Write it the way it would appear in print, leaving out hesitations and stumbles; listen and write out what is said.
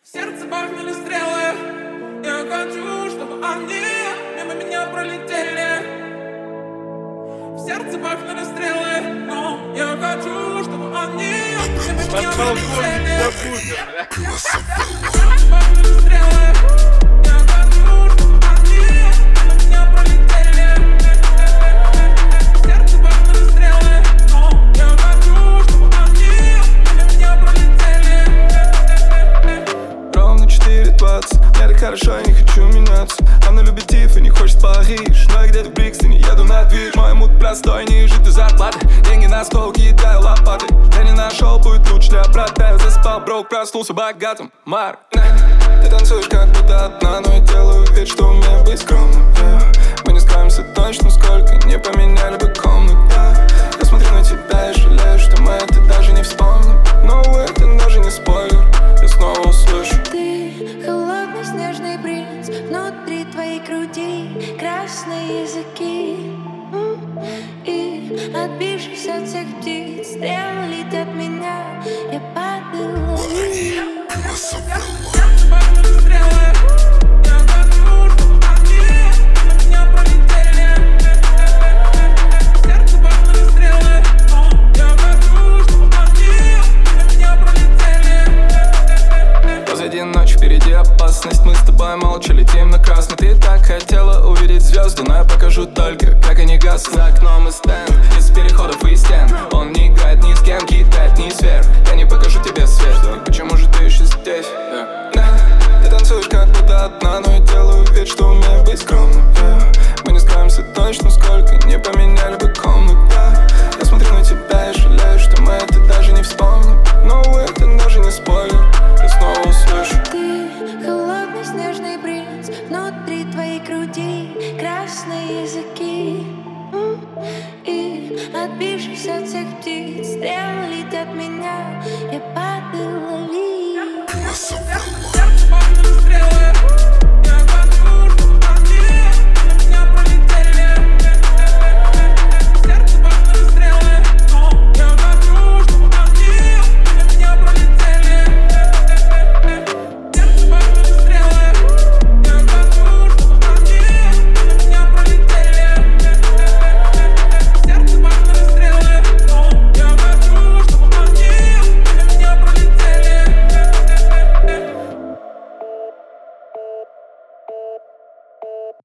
сердце бахнули стрелы. Я хочу, чтобы они мимо меня пролетели. В сердце бахнули стрелы, но я хочу, чтобы они мимо меня пролетели. В сердце бахнули стрелы. Я хочу, чтобы они мимо меня пролетели. В сердце бахнули стрелы, но я хочу, чтобы они мимо меня пролетели. Ровно 4:20, мне так хорошо, я не хочу меняться. Она любит Тиф и не хочет Париж, но я где-то в Брикстоне еду на движ. Мой мут простой, ниже ты зарплаты. Деньги на стол, кидаю лопаты. Я не нашел, будет лучше для брата. Я заспал, брок, проснулся богатым. Марк, ты танцуешь как будто одна, но я делаю вид, что умею быть скромным. Мы не скроемся точно, сколько не поменяли бы комнат. Я смотрю на тебя и жалею, что мы это даже не вспомним. Но это даже не спойлер, я снова услышу. Ты холодный снежный принц, внутри твоей груди красные языки. И отбившись от всех птиц, стрелы летят меня, я падаю. Сердце бахнули стрелы. Я хочу, чтобы они мимо меня пролетели. В сердце бахнули стрелы, но я хочу, чтобы они мимо меня пролетели. Позади ночь, впереди опасность. Мы с тобой молча летим на красный. Ты так хотела увидеть звезды, но я покажу только, как они гаснут. За окном и стенд, из переходов и стен. Он не играет ни с кем, кидает ни сфер. Я не покажу тебе свет. И почему же ты еще здесь? Ты танцуешь как будто одна, но я делаю вид, что умею быть скромным. Мы не скроемся точно, сколько не поменяли бы комнат. Я смотрю на тебя и жалею, что мы это даже не вспомним. Но это даже не спойлер, я снова услышу. Ты холодный снежный принц, внутри твоей груди красные языки. И отбившись от всех птиц, стрелы летят меня, я падаю.